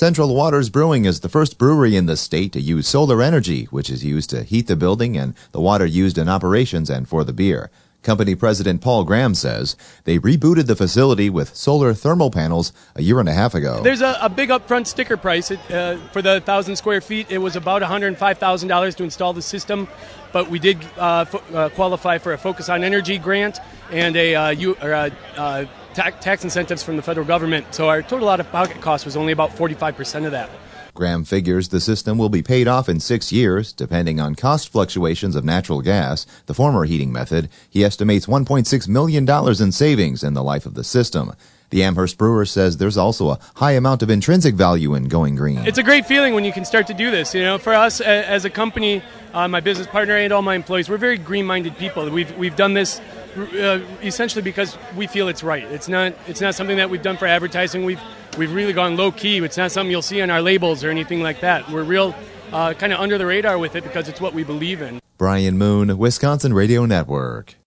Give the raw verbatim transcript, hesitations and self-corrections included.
Central Waters Brewing is the first brewery in the state to use solar energy, which is used to heat the building and the water used in operations and for the beer. Company President Paul Graham says they rebooted the facility with solar thermal panels a year and a half ago. There's a, a big upfront sticker price. It, uh, for the one thousand square feet, it was about one hundred five thousand dollars to install the system, but we did uh, fo- uh, qualify for a Focus on Energy grant and a uh, U- or, uh, uh, tax, tax incentives from the federal government. So our total out-of-pocket cost was only about forty-five percent of that. Graham figures the system will be paid off in six years, depending on cost fluctuations of natural gas, the former heating method. He estimates one point six million dollars in savings in the life of the system. The Amherst brewer says there's also a high amount of intrinsic value in going green. It's a great feeling when you can start to do this. You know, for us as a company, uh, my business partner and all my employees, we're very green-minded people. We've we've done this uh, essentially because we feel it's right. It's not it's not something that we've done for advertising. We've we've really gone low-key. It's not something you'll see on our labels or anything like that. We're real uh, kind of under the radar with it because it's what we believe in. Brian Moon, Wisconsin Radio Network.